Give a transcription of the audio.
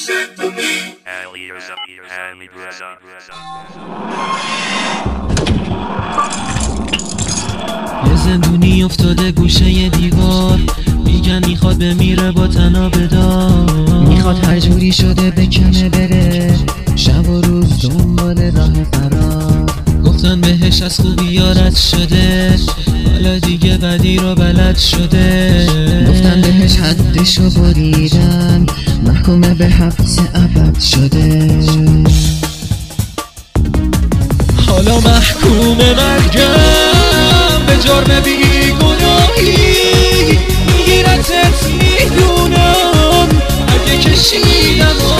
یه زندونی افتاده گوشه دیوار، میگن میخواد بمیره با تناب دار، میخواد هر جوری شده بکنه بره، شب و روز دنبال راه فرار. گفتن بهش از خوبی رد شده، حالا دیگه بدی رو بلد شده. گفتن بهش حدشو بریدن، محکوم به حبس ابد شده. حالا محکوم مرگم به جرم بیگناهی، میگیرتت میدونم اگه کشیدم